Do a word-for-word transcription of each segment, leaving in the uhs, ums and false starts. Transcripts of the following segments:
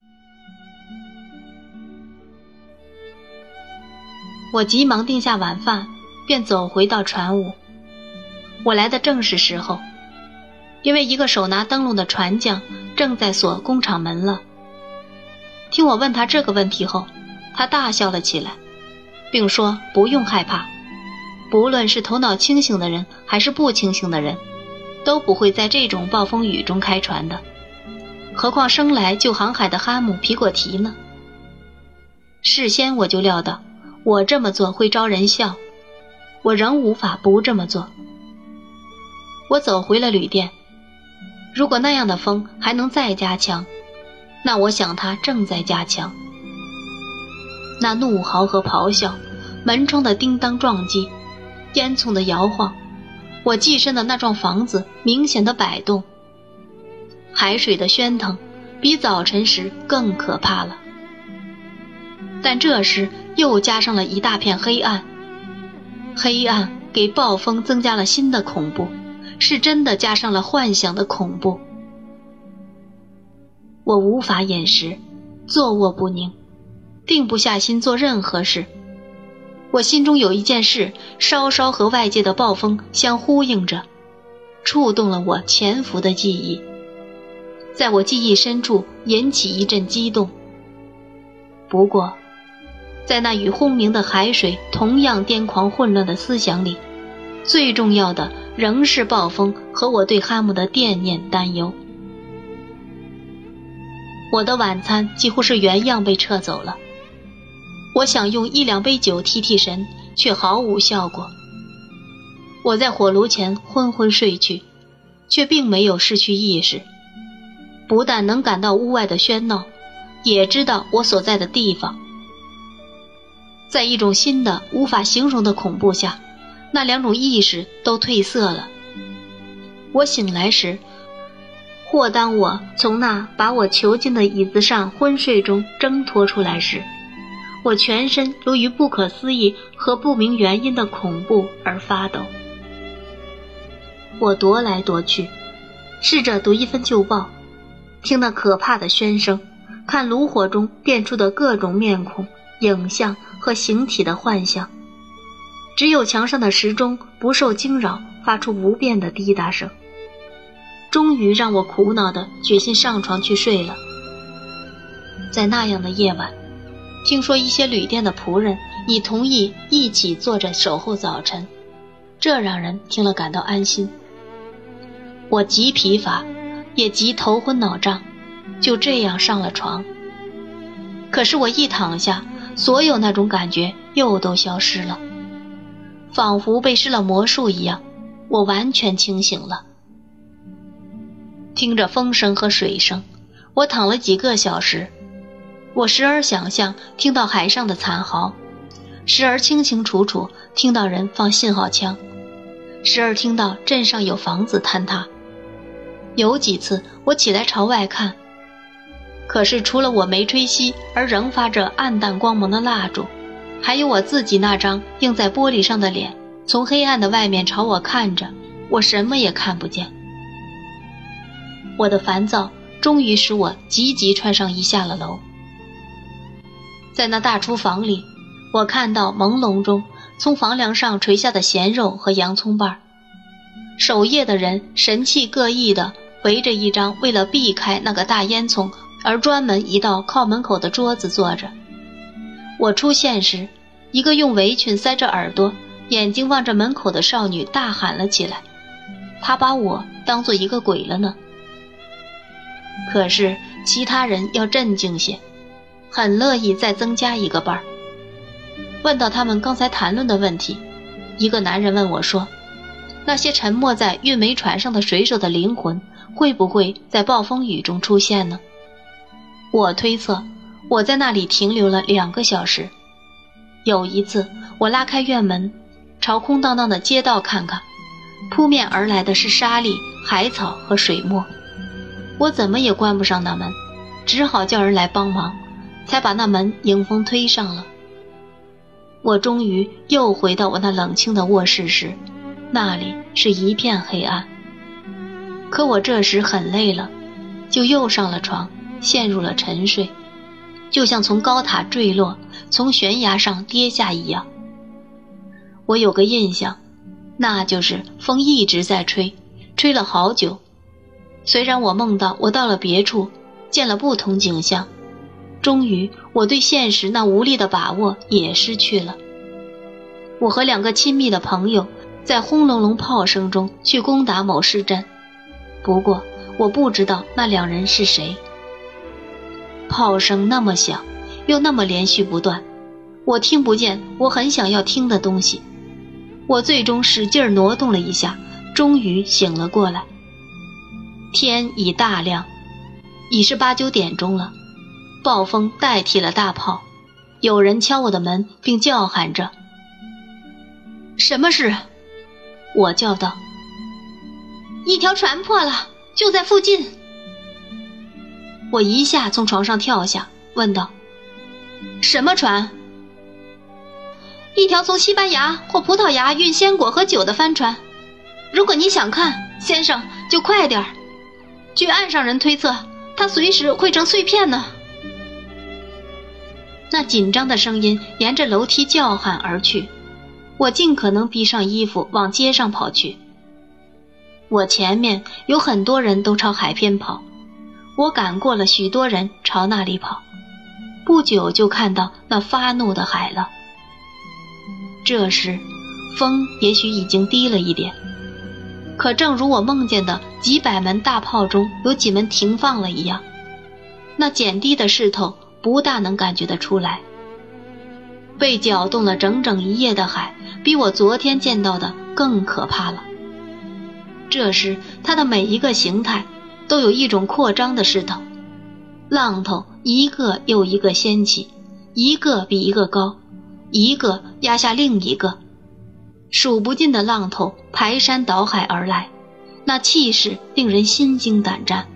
我急忙定下晚饭，便走回到船坞。我来的正是时候，因为一个手拿灯笼的船匠正在锁工厂门了。听我问他这个问题后，他大笑了起来，并说不用害怕，不论是头脑清醒的人还是不清醒的人，都不会在这种暴风雨中开船的，何况生来就航海的哈姆皮果提呢？事先我就料到我这么做会招人笑，我仍无法不这么做。我走回了旅店，如果那样的风还能再加强，那我想它正在加强。那怒嚎和咆哮，门窗的叮当撞击，烟囱的摇晃，我寄身的那幢房子明显的摆动，海水的喧腾比早晨时更可怕了。但这时又加上了一大片黑暗，黑暗给暴风增加了新的恐怖，是真的加上了幻想的恐怖。我无法饮食，坐卧不宁，定不下心做任何事。我心中有一件事稍稍和外界的暴风相呼应着，触动了我潜伏的记忆，在我记忆深处引起一阵激动。不过在那与轰鸣的海水同样癫狂混乱的思想里，最重要的仍是暴风和我对哈姆的惦念担忧。我的晚餐几乎是原样被撤走了，我想用一两杯酒提提神，却毫无效果。我在火炉前昏昏睡去，却并没有失去意识，不但能感到屋外的喧闹，也知道我所在的地方。在一种新的无法形容的恐怖下，那两种意识都褪色了。我醒来时，或当我从那把我囚禁的椅子上昏睡中挣脱出来时，我全身如于不可思议和不明原因的恐怖而发抖。我踱来踱去，试着读一份旧报，听那可怕的喧声，看炉火中变出的各种面孔、影像和形体的幻象。只有墙上的时钟不受惊扰，发出无变的滴答声。终于让我苦恼地决心上床去睡了。在那样的夜晚，听说一些旅店的仆人已同意一起坐着守候早晨，这让人听了感到安心。我极疲乏，也极头昏脑胀，就这样上了床。可是我一躺下，所有那种感觉又都消失了，仿佛被施了魔术一样，我完全清醒了。听着风声和水声，我躺了几个小时。我时而想象听到海上的惨嚎，时而清清楚楚听到人放信号枪，时而听到镇上有房子坍塌。有几次我起来朝外看，可是除了我没吹熄而仍发着暗淡光芒的蜡烛，还有我自己那张映在玻璃上的脸从黑暗的外面朝我看着，我什么也看不见。我的烦躁终于使我急急穿上衣下了楼。在那大厨房里，我看到朦胧中从房梁上垂下的咸肉和洋葱瓣，守夜的人神气各异地围着一张为了避开那个大烟囱而专门移到靠门口的桌子坐着。我出现时，一个用围裙塞着耳朵、眼睛望着门口的少女大喊了起来，她把我当作一个鬼了呢。可是其他人要镇静些，很乐意再增加一个伴儿。问到他们刚才谈论的问题，一个男人问我说，那些沉没在运煤船上的水手的灵魂会不会在暴风雨中出现呢？我推测我在那里停留了两个小时。有一次我拉开院门，朝空荡荡的街道看看，扑面而来的是沙粒、海草和水墨。我怎么也关不上那门，只好叫人来帮忙，才把那门迎风推上了。我终于又回到我那冷清的卧室时，那里是一片黑暗。可我这时很累了，就又上了床， 陷入了沉睡，就像从高塔坠落，从悬崖上跌下一样。我有个印象，那就是风一直在吹，吹了好久。虽然我梦到我到了别处，见了不同景象，终于我对现实那无力的把握也失去了。我和两个亲密的朋友在轰隆隆炮声中去攻打某市镇，不过我不知道那两人是谁。炮声那么响，又那么连续不断，我听不见我很想要听的东西。我最终使劲挪动了一下，终于醒了过来。天已大亮，已是八九点钟了。暴风代替了大炮，有人敲我的门，并叫喊着：“什么事？”我叫道：“一条船破了，就在附近。”我一下从床上跳下，问道：“什么船？”“一条从西班牙或葡萄牙运鲜果和酒的帆船。如果你想看，先生，就快点儿。据岸上人推测，它随时会成碎片呢。”那紧张的声音沿着楼梯叫喊而去，我尽可能逼上衣服往街上跑去。我前面有很多人都朝海边跑，我赶过了许多人朝那里跑，不久就看到那发怒的海了。这时风也许已经低了一点，可正如我梦见的几百门大炮中有几门停放了一样，那减低的势头不大能感觉得出来。被搅动了整整一夜的海，比我昨天见到的更可怕了。这时它的每一个形态都有一种扩张的势头，浪头一个又一个掀起，一个比一个高，一个压下另一个，数不尽的浪头排山倒海而来，那气势令人心惊胆战。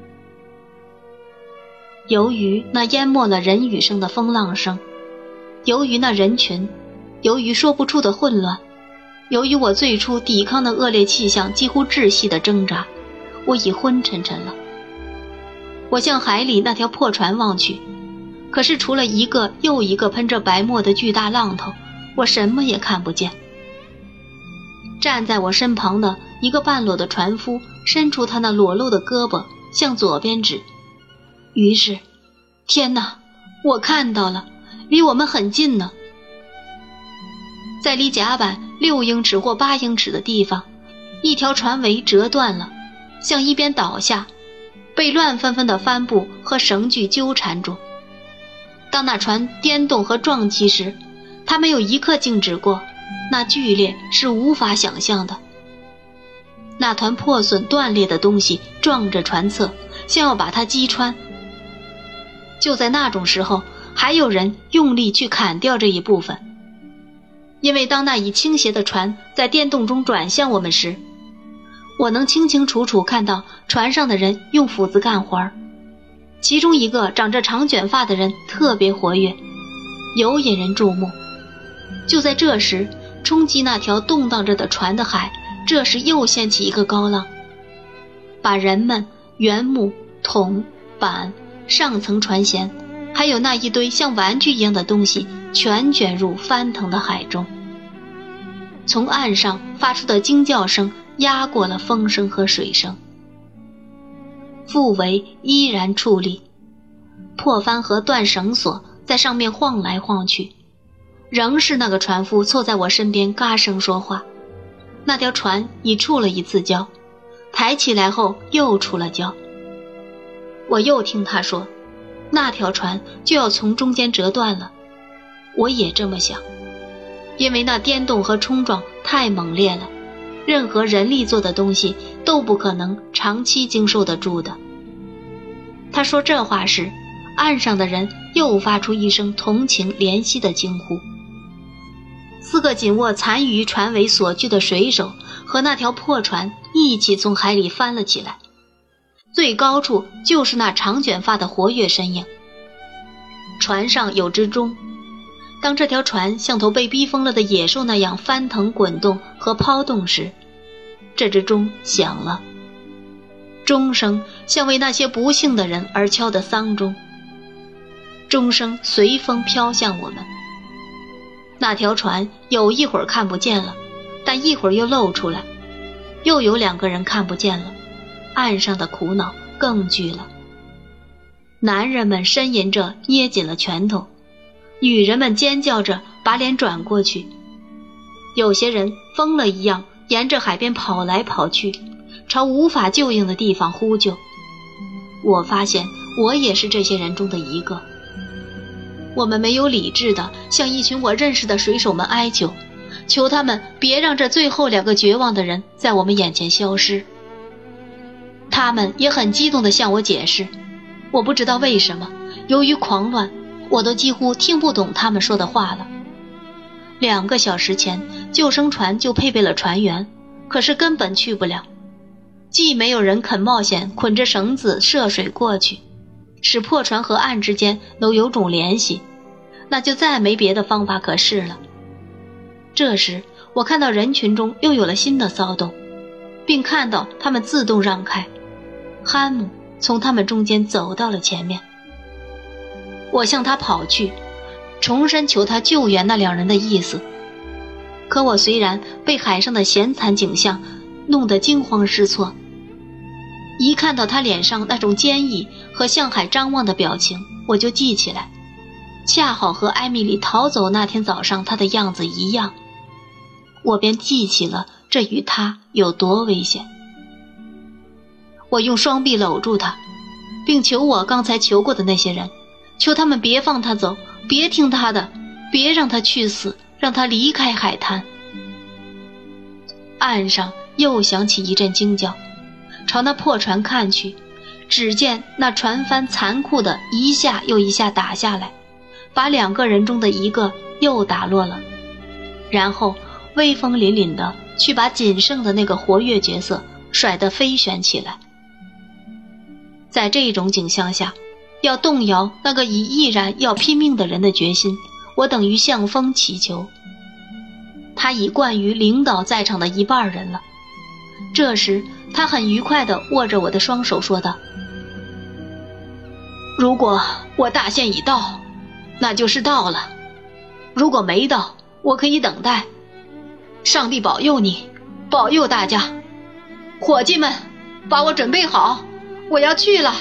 由于那淹没了人语声的风浪声，由于那人群，由于说不出的混乱，由于我最初抵抗的恶劣气象几乎窒息的挣扎，我已昏沉沉了。我向海里那条破船望去，可是除了一个又一个喷着白沫的巨大浪头，我什么也看不见。站在我身旁的一个半裸的船夫伸出他那裸露的胳膊向左边指，于是，天哪，我看到了，离我们很近呢。在离甲板六英尺或八英尺的地方，一条船桅折断了，向一边倒下，被乱纷纷的帆布和绳具纠缠住。当那船颠动和撞击时，它没有一刻静止过，那剧烈是无法想象的。那团破损断裂的东西撞着船侧，像要把它击穿。就在那种时候，还有人用力去砍掉这一部分，因为当那已倾斜的船在颠动中转向我们时，我能清清楚楚看到船上的人用斧子干活，其中一个长着长卷发的人特别活跃，尤引人注目。就在这时，冲击那条动荡着的船的海，这时又掀起一个高浪，把人们、原木、桶、板、上层船舷，还有那一堆像玩具一样的东西全卷入翻腾的海中。从岸上发出的惊叫声压过了风声和水声。腹围依然矗立，破帆和断绳索在上面晃来晃去，仍是那个船夫凑在我身边嘎声说话。那条船已触了一次礁，抬起来后又触了礁。我又听他说，那条船就要从中间折断了。我也这么想，因为那颠动和冲撞太猛烈了，任何人力做的东西都不可能长期经受得住的。他说这话时，岸上的人又发出一声同情怜惜的惊呼。四个紧握残余船尾所具的水手和那条破船一起从海里翻了起来，最高处就是那长卷发的活跃身影。船上有只钟，当这条船像头被逼疯了的野兽那样翻腾滚动和抛动时，这只钟响了。 钟声像为那些不幸的人而敲的丧钟，钟声随风飘向我们。那条船有一会儿看不见了，但一会儿又露出来，又有两个人看不见了，岸上的苦恼更剧了。男人们呻吟着捏紧了拳头，女人们尖叫着把脸转过去，有些人疯了一样沿着海边跑来跑去，朝无法救应的地方呼救。我发现我也是这些人中的一个。我们没有理智地向一群我认识的水手们哀求，求他们别让这最后两个绝望的人在我们眼前消失。他们也很激动地向我解释，我不知道为什么，由于狂乱，我都几乎听不懂他们说的话了。两个小时前，救生船就配备了船员，可是根本去不了。既没有人肯冒险捆着绳子涉水过去，使破船和岸之间能有种联系，那就再没别的方法可试了。这时，我看到人群中又有了新的骚动，并看到他们自动让开。汉姆从他们中间走到了前面，我向他跑去，重申求他救援那两人的意思。可我虽然被海上的闲惨景象弄得惊慌失措，一看到他脸上那种坚毅和向海张望的表情，我就记起来，恰好和艾米丽逃走那天早上他的样子一样，我便记起了这与他有多危险。我用双臂搂住他，并求我刚才求过的那些人，求他们别放他走，别听他的，别让他去死，让他离开海滩。岸上又响起一阵惊叫，朝那破船看去，只见那船帆残酷的一下又一下打下来，把两个人中的一个又打落了，然后威风凛凛的去把仅剩的那个活跃角色甩得飞旋起来。在这种景象下，要动摇那个已毅然要拼命的人的决心，我等于向风祈求。他已惯于领导在场的一半人了。这时他很愉快地握着我的双手说道，如果我大限已到，那就是到了，如果没到，我可以等待。上帝保佑你，保佑大家，伙计们，把我准备好，我要去了。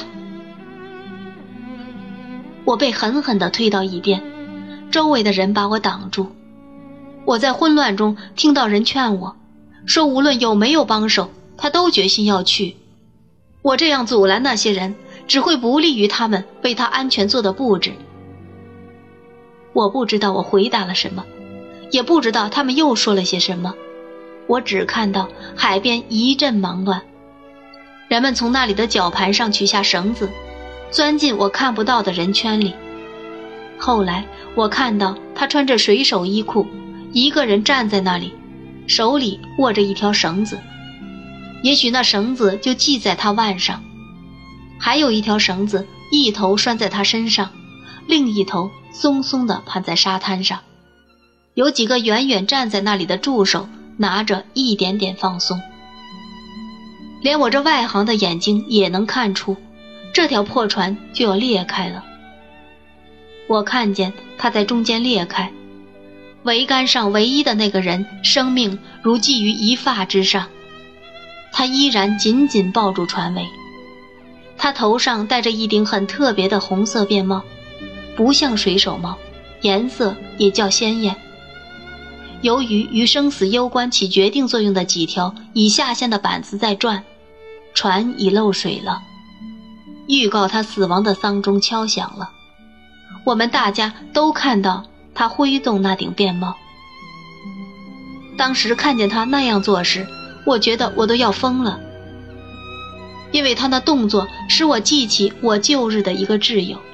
我被狠狠地推到一边，周围的人把我挡住。我在混乱中听到人劝我，说无论有没有帮手，他都决心要去。我这样阻拦那些人，只会不利于他们为他安全做的布置。我不知道我回答了什么，也不知道他们又说了些什么，我只看到海边一阵忙乱，人们从那里的绞盘上取下绳子，钻进我看不到的人圈里。后来我看到他穿着水手衣裤，一个人站在那里，手里握着一条绳子，也许那绳子就系在他腕上，还有一条绳子一头拴在他身上，另一头松松地盘在沙滩上，有几个远远站在那里的助手拿着一点点放松。连我这外行的眼睛也能看出，这条破船就要裂开了。我看见它在中间裂开，桅杆上唯一的那个人生命如系于一发之上，他依然紧紧抱住船尾。他头上戴着一顶很特别的红色便帽，不像水手帽，颜色也较鲜艳。由于与生死攸关起决定作用的几条已下线的板子在转，船已漏水了，预告他死亡的丧钟敲响了。我们大家都看到他挥动那顶便帽。当时看见他那样做时，我觉得我都要疯了，因为他那动作使我记起我旧日的一个挚友。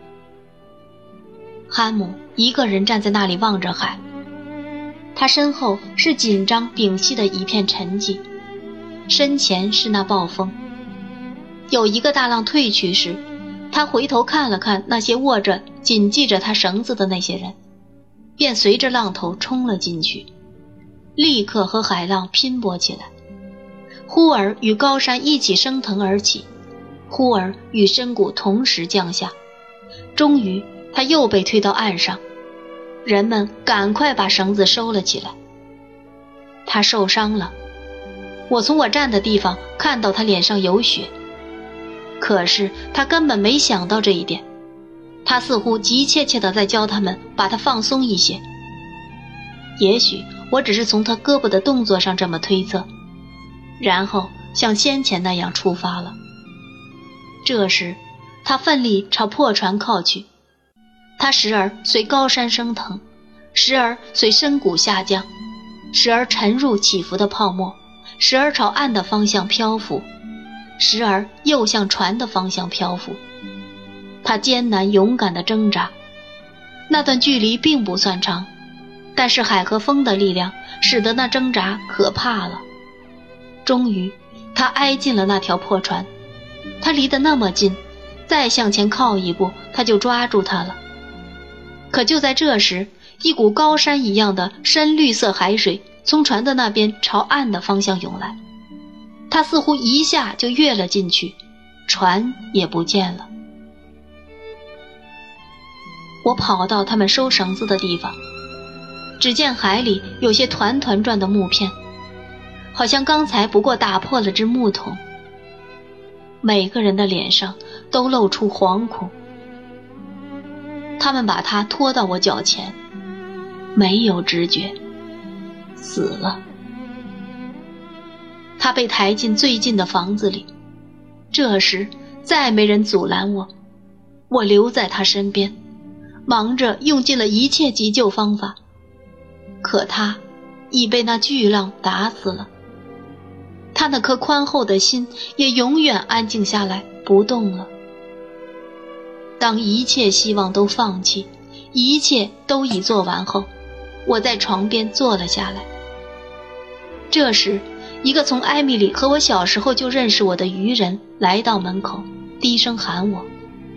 汉姆一个人站在那里望着海，他身后是紧张屏息的一片沉寂，身前是那暴风。有一个大浪退去时，他回头看了看那些握着紧系着他绳子的那些人，便随着浪头冲了进去，立刻和海浪拼搏起来。 忽而与高山一起升腾而起，忽而与深谷同时降下。终于他又被推到岸上，人们赶快把绳子收了起来。他受伤了，我从我站的地方看到他脸上有血，可是他根本没想到这一点，他似乎急切切地在教他们把他放松一些。也许我只是从他胳膊的动作上这么推测，然后像先前那样出发了。这时他奋力朝破船靠去，他时而随高山升腾，时而随深谷下降，时而沉入起伏的泡沫，时而朝岸的方向漂浮，时而又向船的方向漂浮。他艰难勇敢地挣扎，那段距离并不算长，但是海和风的力量使得那挣扎可怕了。终于他挨近了那条破船，他离得那么近，再向前靠一步他就抓住它了。可就在这时，一股高山一样的深绿色海水从船的那边朝岸的方向涌来，他似乎一下就跃了进去，船也不见了。我跑到他们收绳子的地方，只见海里有些团团转的木片，好像刚才不过打破了只木桶。每个人的脸上都露出惶恐。他们把他拖到我脚前，没有知觉，死了。他被抬进最近的房子里，这时再没人阻拦我，我留在他身边，忙着用尽了一切急救方法，可他已被那巨浪打死了。他那颗宽厚的心也永远安静下来，不动了。当一切希望都放弃，一切都已做完后，我在床边坐了下来。这时，一个从艾米丽和我小时候就认识我的渔人来到门口，低声喊我：“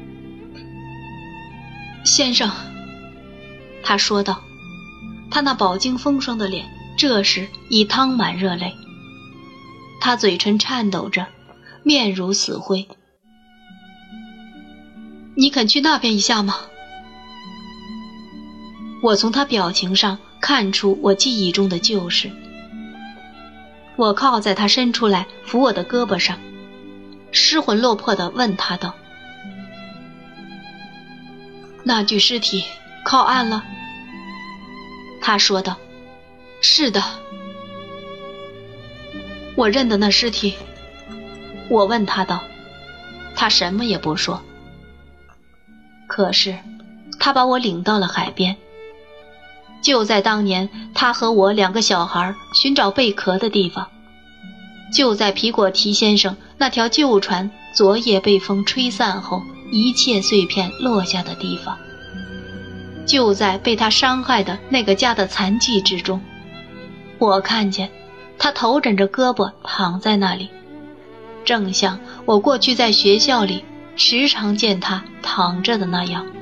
先生。”他说道，他那饱经风霜的脸这时已淌满热泪，他嘴唇颤抖着，面如死灰。你肯去那边一下吗？我从他表情上看出我记忆中的旧事。我靠在他伸出来扶我的胳膊上，失魂落魄地问他道：“那具尸体靠岸了？”他说道：“是的。”我认得那尸体。我问他道，他什么也不说。可是他把我领到了海边，就在当年他和我两个小孩寻找贝壳的地方，就在皮果提先生那条旧船昨夜被风吹散后一切碎片落下的地方，就在被他伤害的那个家的残迹之中，我看见他头枕着胳膊躺在那里，正像我过去在学校里时常见他躺着的那样。